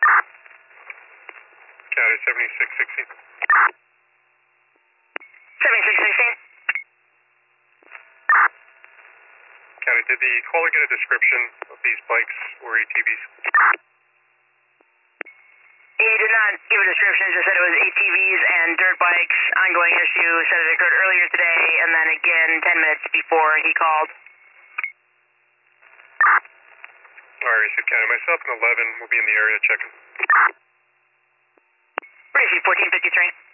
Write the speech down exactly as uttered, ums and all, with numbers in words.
County seventy-six sixteen. seventy-six sixteen. County, did the caller get a description of these bikes or A T Vs? He did not give a description, just said it was A T Vs and dirt bikes, ongoing issue, said it occurred earlier today, and then again ten minutes before he called. Alright, receive County. Myself and eleven will be in the area checking. Receive fourteen fifty-three.